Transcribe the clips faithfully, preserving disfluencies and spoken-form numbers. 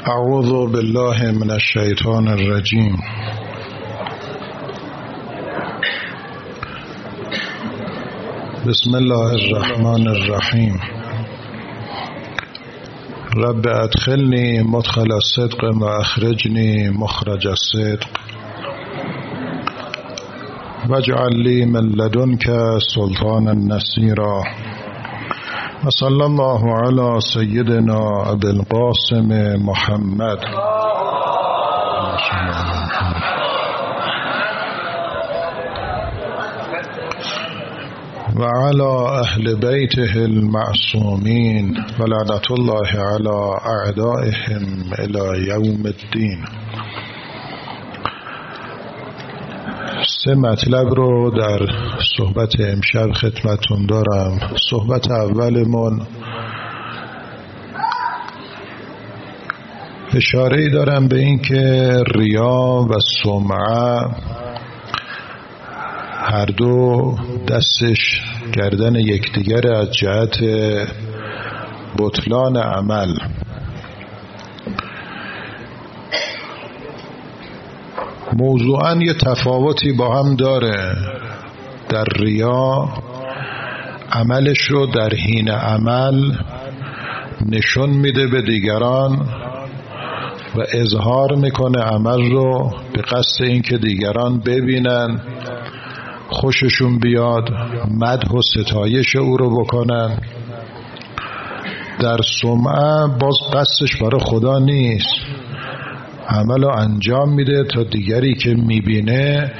اعوذ بالله من الشیطان الرجیم. بسم الله الرحمن الرحیم. رب ادخلنی مدخل الصدق و اخرجنی مخرج الصدق واجعل لی من لدنک سلطانا نصیرا. و صلی الله علی سیدنا ابی القاسم محمد و علی اهل بیته المعصومین و لعنت الله علی اعدائهم الی یوم الدین. سه مطلب رو در صحبت امشب خدمتون دارم. صحبت اولمون اشاره‌ای دارم به این که ریا و سمعه هر دو دستش گردن یکدیگر از جهت بطلان عمل. موضوعاً یه تفاوتی با هم داره. در ریا عملش رو در حین عمل نشون میده به دیگران و اظهار میکنه عمل رو به قصد اینکه دیگران ببینن، خوششون بیاد، مدح و ستایش او رو بکنن. در سمعه باز قصدش برای خدا نیست، عمل رو انجام میده تا دیگری که میبینه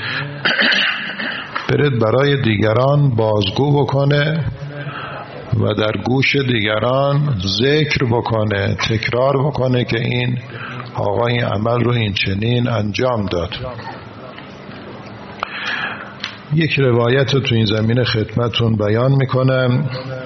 برد برای دیگران بازگو بکنه و در گوش دیگران ذکر بکنه، تکرار بکنه که این آقا این عمل رو این چنین انجام داد. یک روایت رو تو این زمینه خدمتون بیان میکنم.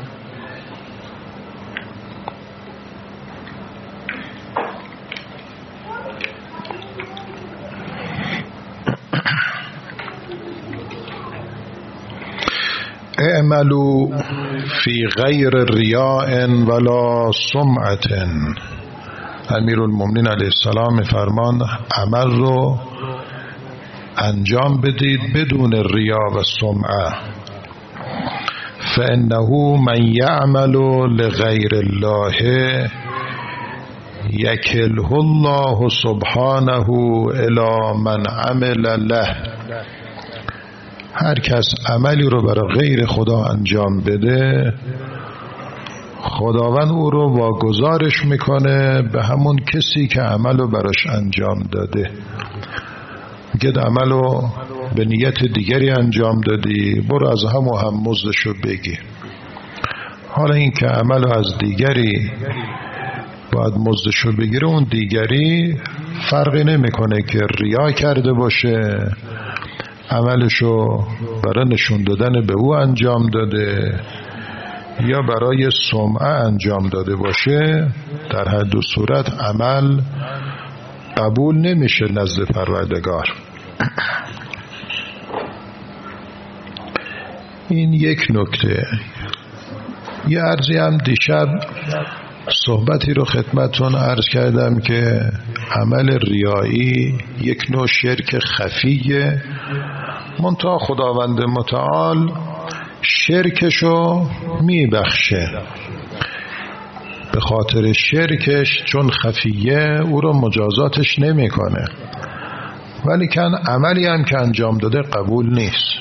اعملوا فی غیر ریاء ولا سمعة. امیرالمومنین علیه السلام فرمان عمل رو انجام بدید بدون ریا و سمعه. فانه من یعمل لغیر الله یکله الله سبحانه الی من عمل له. هر کس عملی رو برای غیر خدا انجام بده، خداوند او رو واگذارش میکنه به همون کسی که عمل رو براش انجام داده. میگه عمل رو به نیت دیگری انجام دادی، برو از هم و هم مزدش رو بگیر. حالا این که عمل رو از دیگری باید مزدش رو بگیره، اون دیگری فرقی نمیکنه که ریا کرده باشه، عملشو برای نشون دادن به او انجام داده یا برای سمعه انجام داده باشه. در هر دو صورت عمل قبول نمیشه نزد پروردگار. این یک نکته. یه عرضی هم دیشب صحبتی رو خدمتون عرض کردم که عمل ریایی یک نوع شرک خفیه، منتها خداوند متعال شرکشو میبخشه. به خاطر شرکش چون خفیه او رو مجازاتش نمیکنه، ولی کن عملی هم که انجام داده قبول نیست.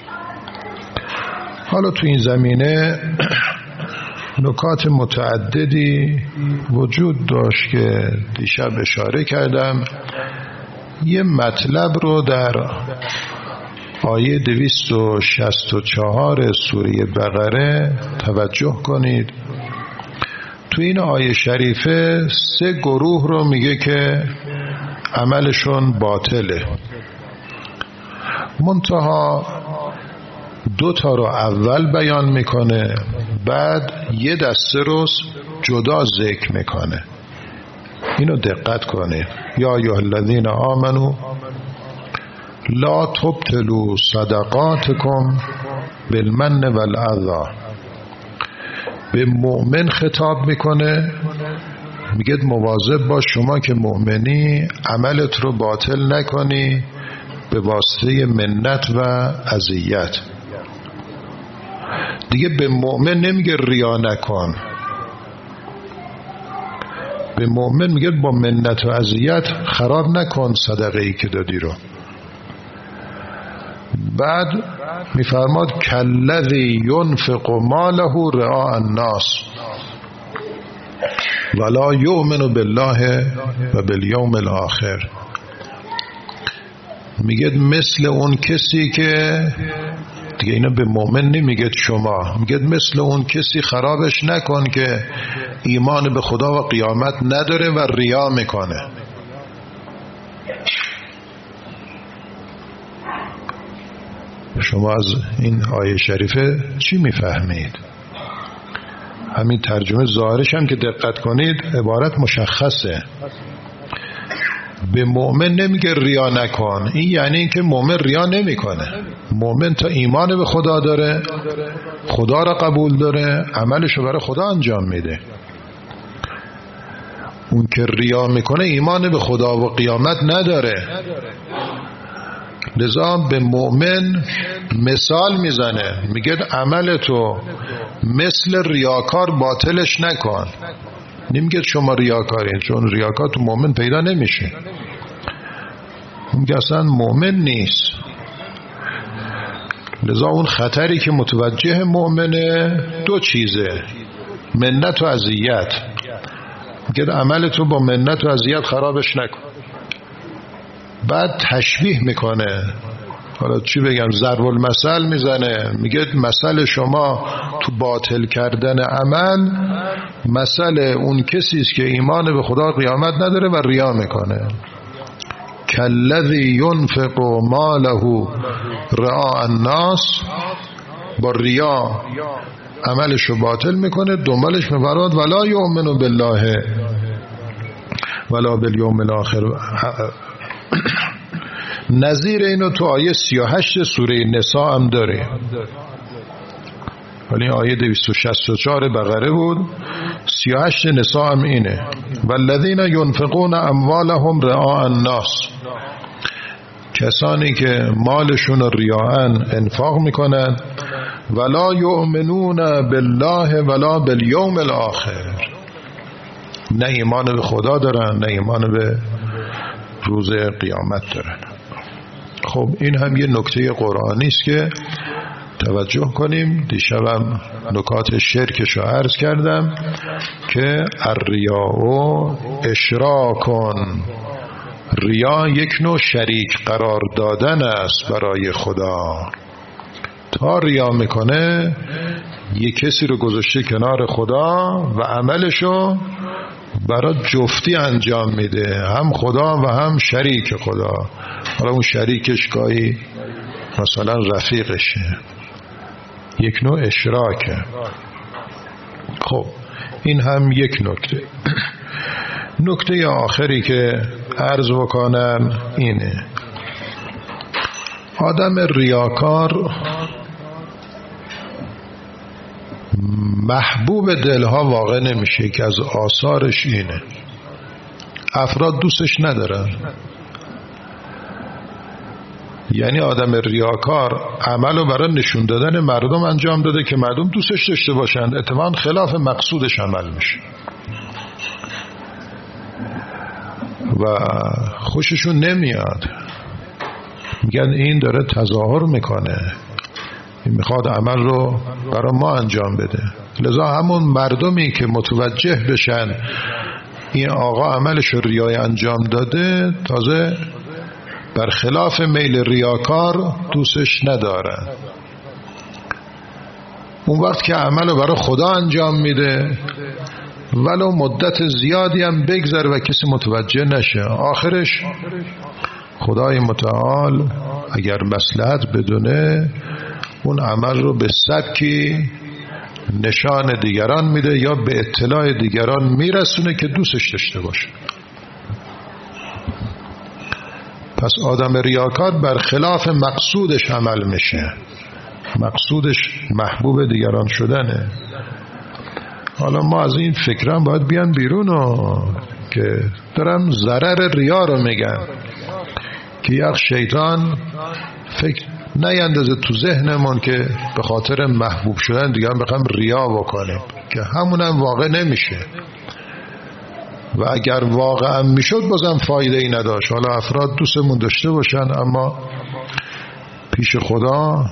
حالا تو این زمینه نکات متعددی وجود داشت که دیشب اشاره کردم. یه مطلب رو در آیه دویست و شصت و چهار سوره بقره توجه کنید. تو این آیه شریفه سه گروه رو میگه که عملشون باطله، منتها دو تا رو اول بیان میکنه، بعد یه دسته رو جدا ذکر میکنه. اینو دقت کنید. یا ایها الذین آمنوا لا تبطلوا صدقاتکم بالمن والأذی. به مؤمن خطاب میکنه میگه مواظب باش شما که مؤمنی عملت رو باطل نکنی به واسطه منت و اذیت. دیگه به مؤمن نمیگه ریا نکن، به مؤمن میگه با منت و اذیت خراب نکن صدقه ای که دادی رو. بعد میفرماد کالذی ینفق ماله رعاء الناس ولا یؤمن بالله و بالیوم الاخر. میگه مثل اون کسی که دیگه اینا به مؤمن نمیگه شما، میگه مثل اون کسی خرابش نکن که ایمان به خدا و قیامت نداره و ریا میکنه. شما از این آیه شریفه چی میفهمید؟ همین ترجمه ظاهرش هم که دقت کنید عبارت مشخصه. به مؤمن نمیگه ریا نکن، این یعنی این که مؤمن ریا نمیکنه. مؤمن تا ایمان به خدا داره، خدا را قبول داره، عملشو برای خدا انجام میده. اون که ریا میکنه ایمان به خدا و قیامت نداره. لذا به مؤمن مثال میزنه، میگه عمل تو مثل ریاکار باطلش نکن. نمیگه شما ریاکارین، چون ریاکار تو مؤمن پیدا نمیشه. اون که اصلا مؤمن نیست. لذا اون خطری که متوجه مؤمنه دو چیزه، منت و اذیت. میگه عمل تو با منت و اذیت خرابش نکن. بعد تشبیه میکنه، حالا چی بگم، ضرب المثل میزنه، میگه مثل شما تو باطل کردن عمل مثل اون کسی است که ایمان به خدا قیامت نداره و ریا میکنه. کالذی ینفق ماله رعاء الناس، با ریا عملشو باطل میکنه، دنبالش میفرماد ولا یؤمن بالله ولا بالیوم الاخر. نظیر اینو تو آیه سی و هشت سوره نساء هم داره، ولی آیه دویست و شصت و چهار بقره بود، سی و هشت نساء هم اینه والذین ینفقون اموالهم رعاء الناس. کسانی که مالشون ریاءن انفاق میکنن، ولا یؤمنون بالله ولا بالیوم الاخر، نه ایمان به خدا دارن نه ایمان به روز قیامت دارن. خب این هم یه نکته قرآنی است که توجه کنیم. دیشبم نکات شرکش رو عرض کردم که الریاء اشراکن، ریا یک نوع شریک قرار دادن است برای خدا. تا ریا میکنه یک کسی رو گذاشته کنار خدا و عملشو برای جفتی انجام میده، هم خدا و هم شریک خدا. حالا اون شریکش گاهی مثلا رفیقشه، یک نوع اشراکه. خب این هم یک نکته. نکته آخری که عرض بکنم اینه، آدم ریاکار محبوب دلها واقع نمیشه، که از آثارش اینه افراد دوستش ندارن. یعنی آدم ریاکار عملو برای نشون دادن مردم انجام داده که مردم دوستش داشته باشند، اتفاقاً خلاف مقصودش عمل میشه و خوششون نمیاد. میگن این داره تظاهر میکنه، این میخواد عمل رو برای ما انجام بده. لذا همون مردمی که متوجه بشن این آقا عملش رو ریای انجام داده، تازه برخلاف میل ریاکار دوستش ندارن. اون وقت که عمل رو برای خدا انجام میده، ولو مدت زیادی هم بگذره و کسی متوجه نشه، آخرش خدای متعال اگر مصلحت بدونه اون عمل رو به سبکی نشان دیگران میده یا به اطلاع دیگران میرسونه که دوستش داشته باشه. پس آدم ریاکار برخلاف مقصودش عمل میشه، مقصودش محبوب دیگران شدنه. حالا ما از این فکرام باید بیان بیرون و که دارم ضرر ریا رو میگن که یک شیطان فکر نیندازه تو ذهنمون که به خاطر محبوب شدن دیگه هم بخوام ریا بکنیم که همونم واقع نمیشه و اگر واقعا میشد بازم فایده ای نداشت. حالا افراد دوستمون داشته باشن اما پیش خدا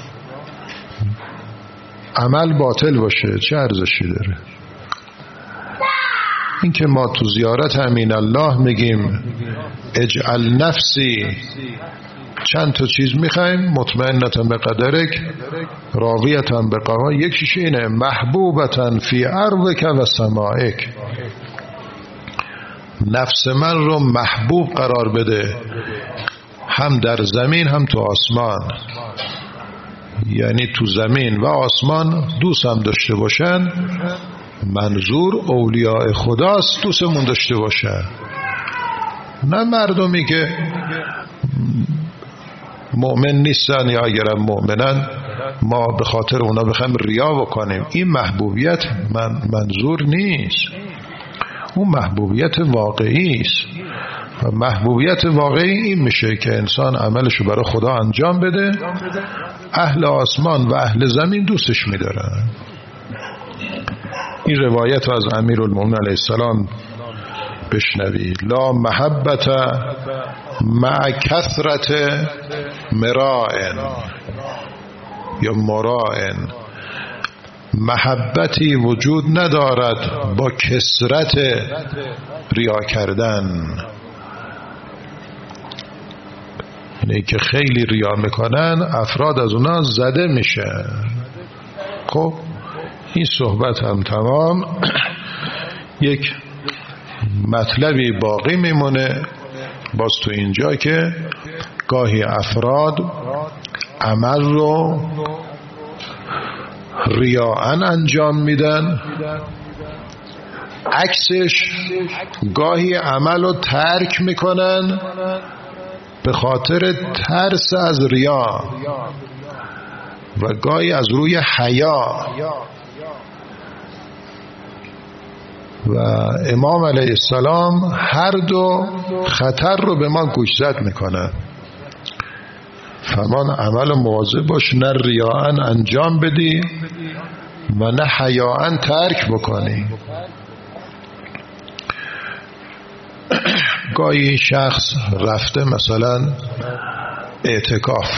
عمل باطل باشه چه ارزشی داره؟ این که ما تو زیارت امین الله میگیم اجعل نفسی چند تا چیز میخوایم مطمئنتا به قدرک راضیتا به قضا، یکیش اینه محبوبتا فی ارضک و سمائک، نفس من رو محبوب قرار بده هم در زمین هم تو آسمان، یعنی تو زمین و آسمان دوست هم داشته باشن. منظور اولیاء خداست دوستمون داشته باشن، نه مردمی که مؤمن نیستن یا اگرم مؤمنن ما به خاطر اونا بخوایم ریا بکنیم. این محبوبیت من منظور نیست، اون محبوبیت واقعی است و محبوبیت واقعی این میشه که انسان عملشو برای خدا انجام بده، اهل آسمان و اهل زمین دوستش میدارن. این روایت از امیرالمومنین علیه السلام بشنوی لا محبت مع کثرت مراء یا مراء، محبتی وجود ندارد با کثرت ریا کردن، یعنی که خیلی ریا میکنن افراد از اونا زده میشن. خب این صحبت هم تمام. یک مطلبی باقی میمونه باز تو اینجا که گاهی افراد عمل رو ریاءن انجام میدن، عکسش گاهی عمل رو ترک میکنن به خاطر ترس از ریا و گاهی از روی حیا. و امام علیه السلام هر دو خطر رو به ما گوشزد میکنن. فرمان عمل مواظب باش، نه ریاءن انجام بدی و نه حیاءن ترک بکنی. گاهی شخص رفته مثلا اعتکاف،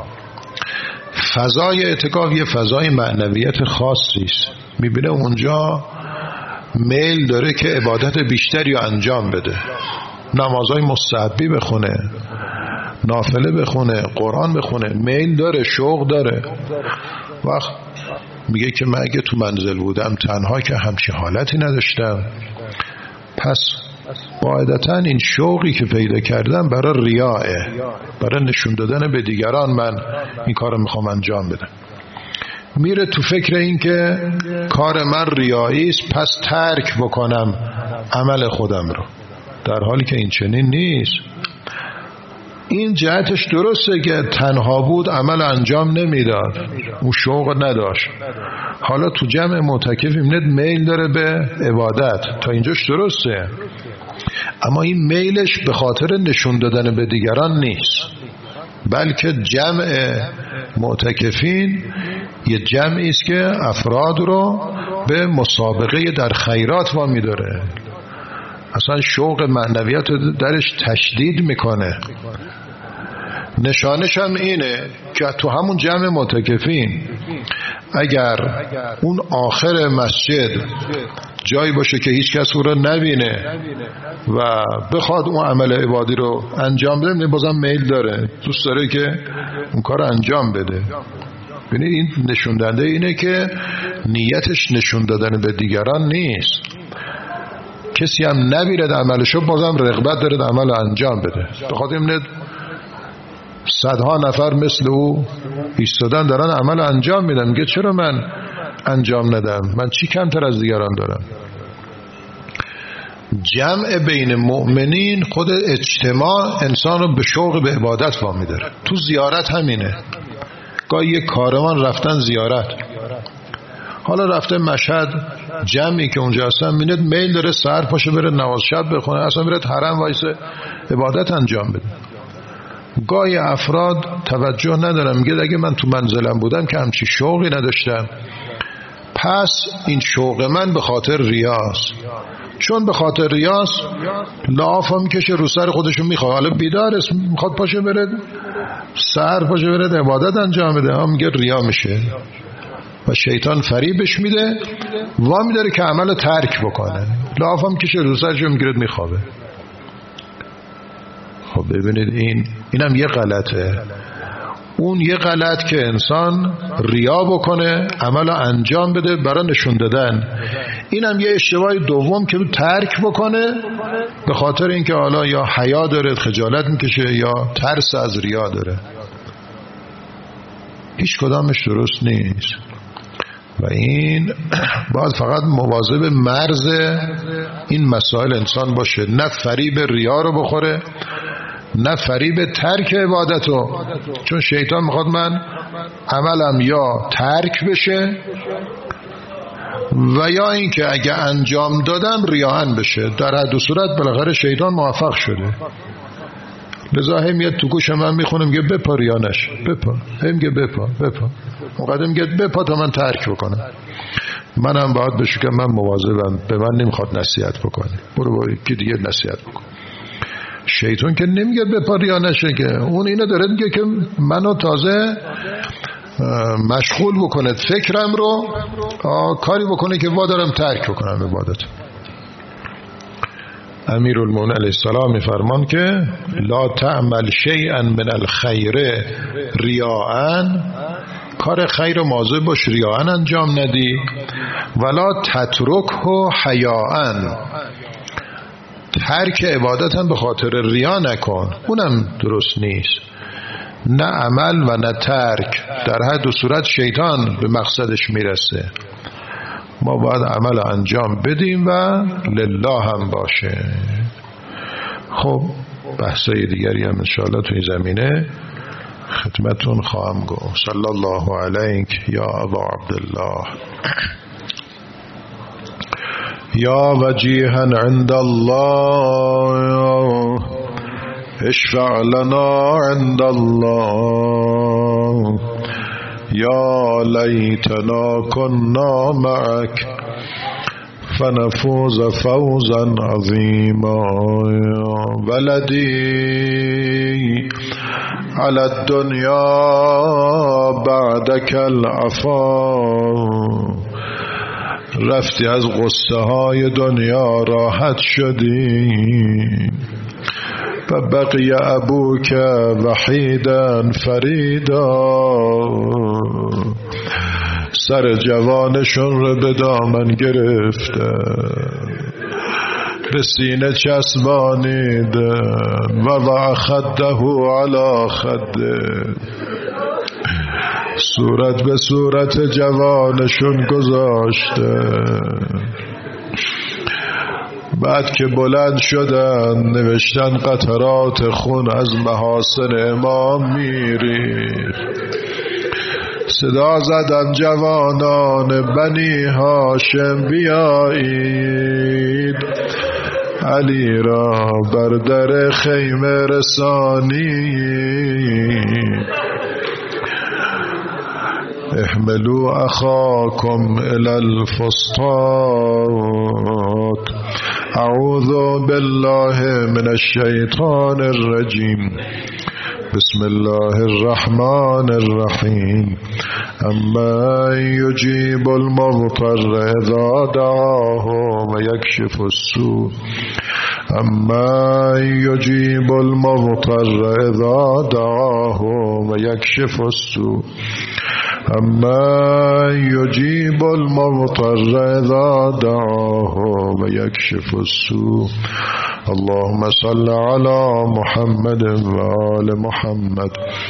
فضای اعتکاف یه فضای معنویت خاصی است، میبینه اونجا میل داره که عبادت بیشتری رو انجام بده، نمازهای مستحبی بخونه، نافله بخونه، قرآن بخونه، میل داره، شوق داره. وقت میگه که من اگه تو منزل بودم تنها که همچین حالتی نداشتم، پس قاعدتا این شوقی که پیدا کردم برای ریاه، برای نشون دادن به دیگران من این کار رو میخوام انجام بدم. میره تو فکر این که کار من ریایی است پس ترک بکنم عمل خودم رو، در حالی که این چنین نیست. این جهتش درسته که تنها بود عمل انجام نمیداد، اون شوق نداشت. حالا تو جمع معتکف میبینید میل داره به عبادت، تا اینجاش درسته، اما این میلش به خاطر نشون دادن به دیگران نیست، بلکه جمع معتکفین یه جمعی است که افراد رو به مسابقه در خیرات وامی داره، اصلا شوق معنویت درش تشدید میکنه. نشانش هم اینه که تو همون جمع معتکفین اگر اون آخر مسجد جایی باشه که هیچ کس او رو نبینه و بخواد اون عمل عبادی رو انجام بده، بازم میل داره، دوست داره که اون کار رو انجام بده. ببینید این نشون دهنده اینه که نیتش نشون دادن به دیگران نیست. کسی هم نبیرد عملشو بازم رغبت داره عمل انجام بده، بخاطر اینه صدها نفر مثل او ایستادن دارن عمل انجام میدن، میگه چرا من انجام ندم، من چی کمتر از دیگران دارم. جمع بین مؤمنین خود اجتماع انسان رو به شوق به عبادت وامی داره. تو زیارت همینه، گاهی یک کاروان رفتن زیارت، حالا رفته مشهد، جمعی که اونجا هستن میاد میل داره سحر پاشه بره نماز شب بخونه، اصلا میره حرم وایسه عبادت انجام بده. گاهی افراد توجه ندارم، میگه اگه من تو منزلم بودم که همچی شوقی نداشتم، پس این شوق من به خاطر ریاست. چون به خاطر ریاست لافا میکشه رو سر خودشون میخواد، حالا بیدار است میخواد پاشه بره سحر پاشه بره عبادت انجام بده، هم میگه ریا میشه و شیطان فریبش میده وا میداره که عمل ترک بکنه، لافا میکشه رو سرشون میگیرد میخوابه. خب ببینید این اینم یه غلطه. اون یه غلط که انسان ریا بکنه، عمل انجام بده برای نشون دادن. اینم یه اشتباه دوم که ترک بکنه به خاطر اینکه حالا یا حیا داره خجالت میکشه یا ترس از ریا داره. هیچ کدامش درست نیست و این باید فقط مواظب مرز این مسائل انسان باشه، نه فریب ریا رو بخوره نه فریب ترک عبادتو، چون شیطان میخواد من عملم یا ترک بشه و یا اینکه اگه انجام دادم ریاهن بشه. در هر دو صورت بالاخره شیطان موفق شده. لذا هم میاد تو گوش من میخونه میگه بپا ریا نشه، بپا، هم میگه بپا بپا، مقدم میگه بپا تا من ترک بکنم. منم باید بشه که من مواظبم، به من نمیخواد نصیحت بکنه، برو با یکی دیگه نصیحت بکن. شیطان که نمیگه بپا ریا نشه، که اون اینو داره میگه که منو تازه مشغول بکنه، فکرم رو کاری بکنه که وادارم ترک بکنم عبادت. امیرالمومنین علیه السلام میفرمان که لا تعمل شیئا من الخیر ریاء، کار خیر مواظب باش ریاء انجام ندی، ولا تترکه حیاء، ترک عبادت هم به خاطر ریا نکن، اونم درست نیست. نه عمل و نه ترک، در هر دو صورت شیطان به مقصدش میرسه. ما باید عمل انجام بدیم و لله هم باشه. خب بحثای دیگری هم انشاءالله تو این زمینه خدمتون خواهم گفت. صلی الله علیک یا ابا عبدالله یا وجیها عند الله اشفع لنا عند الله یا لیتنا کنا معک فنفوز فوزا عظیما. ولدی علی الدنیا بعدک العفا، رفتی از غصه های دنیا راحت شدی. و بقی ابوک وحیدا فریدا، سر جوانشون رو به دامن گرفته، به سینه چسبانیدن و وضع خده علی خده، صورت به صورت جوانشون گذاشته. بعد که بلند شدن نوشتن قطرات خون از محاسن امام میریخت. صدا زدن جوانان بنی هاشم بیایید، علی را بر در خیمه رسانید. احملوا اخاکم الی الفسطاط، اعوذ بالله من الشیطان الرجیم، بسم الله الرحمن الرحیم. اما یجیب المضطر اذا دعاه و یکشف السوء، اما یجیب المضطر اذا دعاه و یکشف السوء، اما یجیب المضطر اذا دعاه و یکشف السوء. اللهم صل علی محمد و آل محمد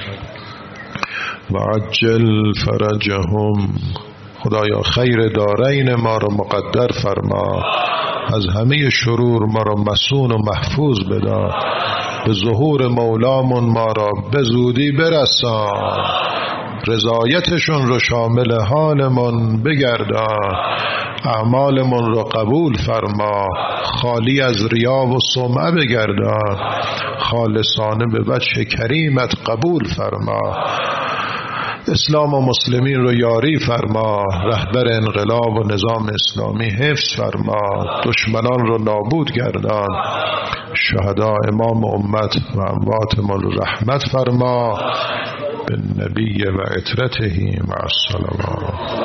و عجل فرجهم. خدایا خیر دارین ما را مقدر فرما، از همه شرور ما را مصون و محفوظ بدار، به ظهور مولامون ما را به زودی برسان. رضایتشون رو شامل حالمون بگردان، اعمالمون رو قبول فرما، خالی از ریا و سمعه بگردان، خالصانه به وجه کریمت قبول فرما. اسلام و مسلمین رو یاری فرما، رهبر انقلاب و نظام اسلامی حفظ فرما، دشمنان رو نابود گردان، شهدا امام امت و امواتمون رو رحمت فرما. به نبی و عترته مع الصلوات.